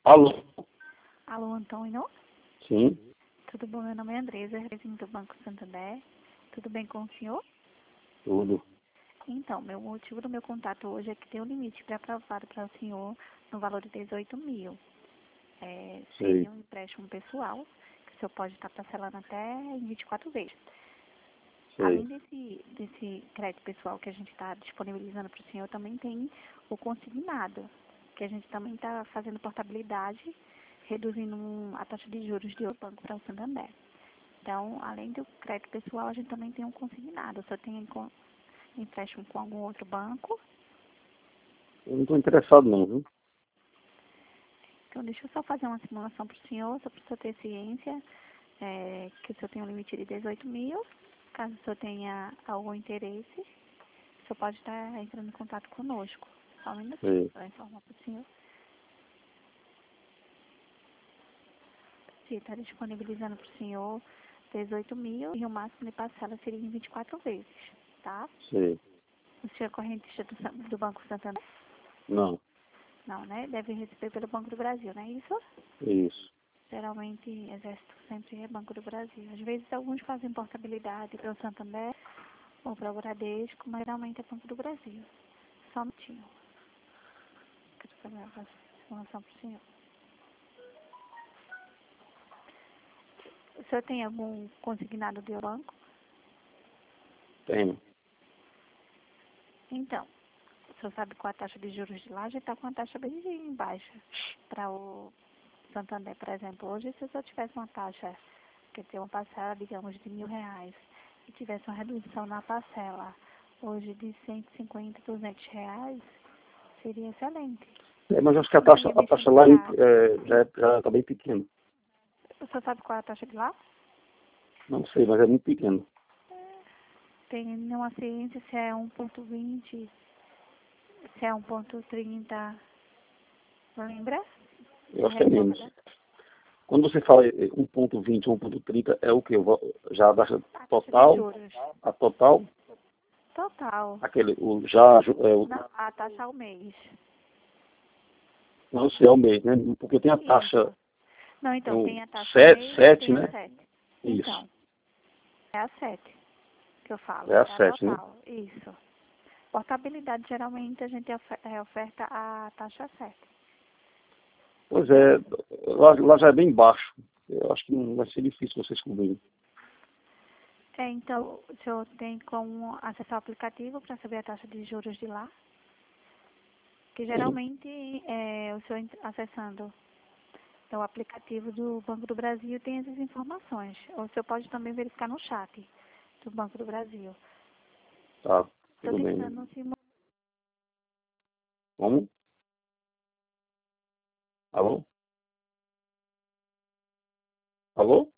Alô? Alô, Antônio? Sim, Tudo bom? Meu nome é Andresa, represento do Banco Santander. Tudo bem com o senhor? tudo. Então, meu motivo do meu contato hoje é que tem um limite pré-aprovado para o senhor no valor de 18 mil. Sei, Seria um empréstimo pessoal, que o senhor pode estar parcelando até em 24 vezes. sei. Além desse crédito pessoal que a gente está disponibilizando para o senhor, também tem o consignado, que a gente também está fazendo portabilidade, reduzindo a taxa de juros de outro banco para o Santander. Então, além do crédito pessoal, a gente também tem um consignado. O senhor tem empréstimo com algum outro banco? Eu não estou interessado não, viu? Então, deixa eu só fazer uma simulação para o senhor, só para o senhor ter ciência, que o senhor tem um limite de 18 mil. Caso o senhor tenha algum interesse, o senhor pode estar entrando em contato conosco. Só um minutinho Sei. para informar para o senhor. Sim, está disponibilizando para o senhor 18 mil e o máximo de parcela seria em 24 vezes, tá? Sei. O senhor é correntista do Banco Santander? Não, Não, né? Deve receber pelo Banco do Brasil, não é isso? isso. Geralmente, Exército sempre é Banco do Brasil. Às vezes, alguns fazem portabilidade para o Santander ou para o Bradesco, mas geralmente é Banco do Brasil. Só um minutinho. Quero fazer uma informação para o senhor. O senhor tem algum consignado do banco? Tenho. Então, o senhor sabe qual a taxa de juros de lá? Já está com a taxa bem baixa. Para o Santander, por exemplo, hoje, se o senhor tivesse uma taxa, quer dizer, uma parcela, digamos, de R$ 1.000, e tivesse uma redução na parcela, hoje de 150, R$ 200, seria excelente. Mas acho que a Não taxa, ia a mexer taxa no lá prazo. já está bem pequena. O senhor sabe qual é a taxa de lá? Não sei, mas é muito pequena. Tem nenhuma ciência se é 1,20, se é 1,30, lembra? Eu Se acho que é menos. recorda? Quando você fala 1,20, 1,30, é o quê? Já a taxa A taxa de total? juros. A total? Total. Aquele, o já, Não, a taxa ao mês. não sei, é o mês, né? Porque tem a taxa Isso. Não, então, tem a taxa ao 7, mês e 7, tem a né? 7. Isso. Então, é a 7 que eu falo, É a é a 7, né? total. Isso. Portabilidade, geralmente, a gente oferta a taxa 7. Pois é, lá já é bem baixo. Eu acho que não vai ser difícil vocês cobrirem. Então, o senhor tem como acessar o aplicativo para saber a taxa de juros de lá? Que Sim. geralmente, o senhor acessando o aplicativo do Banco do Brasil tem essas informações. Ou o senhor pode também verificar no chat do Banco do Brasil. Tá, Estou tudo bem. tentando simular. Vamos? Alô? Alô?